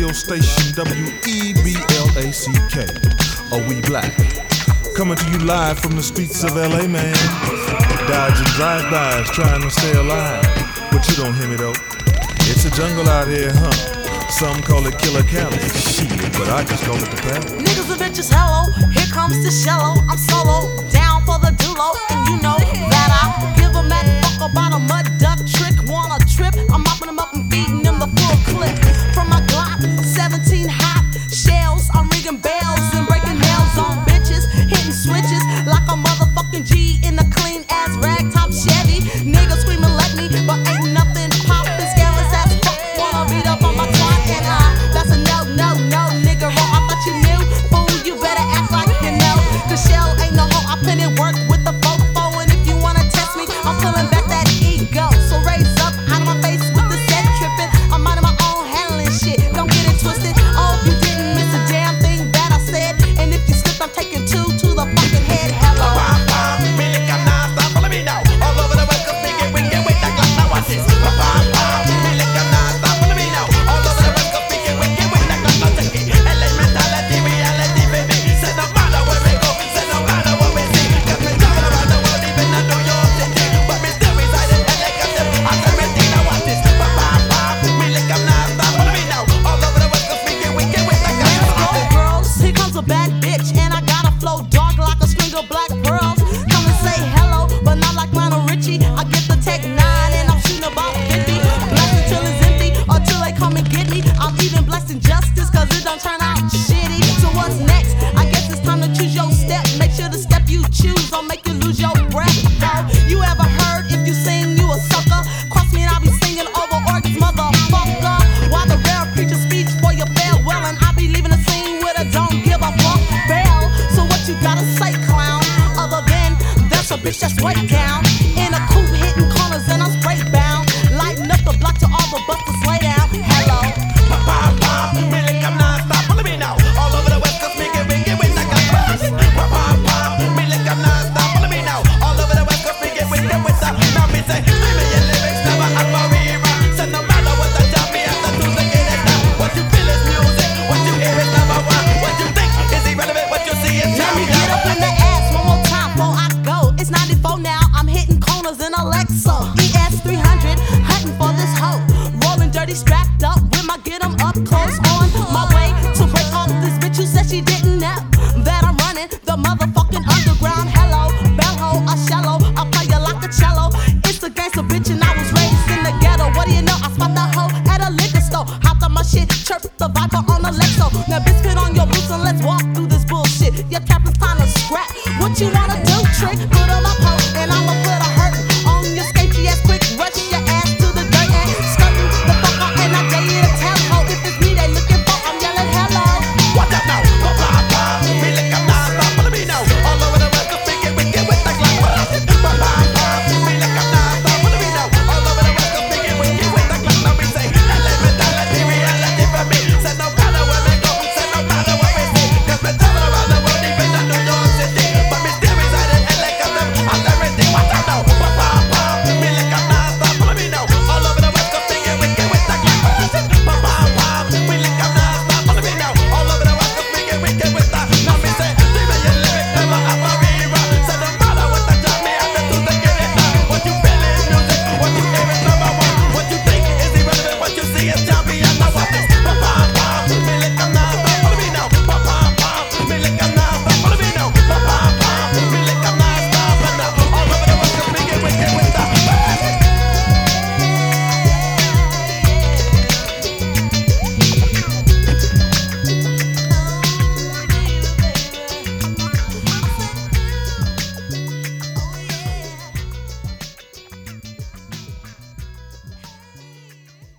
radio station WEBLACK. Are we black? Coming to you live from the streets of LA, man. Dodging drive-bys, trying to stay alive. But you don't hear me though. It's a jungle out here, huh? Some call it Killer Cali. Shit, but I just call it the Valley. Niggas are bitches, hello. Here comes the shallow. I'm solo, down for the duo. And you know that I give a mad fuck about a mud duck trick. Want a trip? I'm mopping them up and feeding them the full clip. From my Glock, 17 hot shells. I'm ringing bells and breaking nails on bitches. Hitting switches like a motherfucking G in a clean ass ragtop Chevy. Niggas screaming let me, but ain't nothing poppin'. Scandalous ass fuck. Wanna beat up on my twat and that's a no, no, no, nigga wrong. I thought you knew, fool, you better act like you know. The shell ain't no hoe, I put in work with the fofo. And if you wanna test me, I'm pulling back that ego. So raise up out of my face with the set tripping. I'm minding my own handling shit, don't get it twisted. Oh, you didn't miss a damn thing that I said. And if you slip, I'm taking two to the fucking head. Hello. All over the West Coast, nigga, we get with that glass. Now watch this. Bad bitch, and I got a flow dark like a string of black pearls. Come and say hello, but not like Lionel Richie. I get the Tech 9 and I'm shooting about 50. Blessed until it's empty, or till they come and get me. I'm even blessed in justice, cause it don't turn out shitty. So what's next? I guess it's time to choose your step. Make sure the step you choose don't make you lose your breath. You ever heard if you sing, you a sucker? Cross me and I'll be singing over organs, motherfucker. While the rare preacher speech for your farewell, and I'll be leaving the scene with a don't give a fuck bell. So what you gotta say, clown? Other than that's a bitch that's way down in a coupe hitting corners and I'm spray bound. Lighting up the block to all the busters lay down. Hello. Really come non-stop, follow me now. All over the West Coast, make it ring it with like a buzz. Really come non-stop, follow me now. All over the West Coast, make it ring it with the. Now me say, screaming your lyrics, never have a rerun. So no matter what the job, me have to do to get it done. What you feel is music, what you hear is number one. What you think is irrelevant, what you see is let me get up in the ass one more time before I go. It's 94 now, I'm hitting corners in Alexa. ES 300, hunting for this hoe. Rolling dirty, strapped up with my get 'em up close on my way to break off this bitch who said she didn't know that I'm running the motherfucking underground. Hello, bellhole, I shallow, I play you like a cello. It's a gangster bitch and I was raised in the ghetto. What do you know? I spot the hoe at a liquor store. Hopped on my shit, chirped the Viper on the Lexo. Now bitch, put on your boots and let's walk through this bullshit. Your captain's time to scrap. What you wanna do, trick?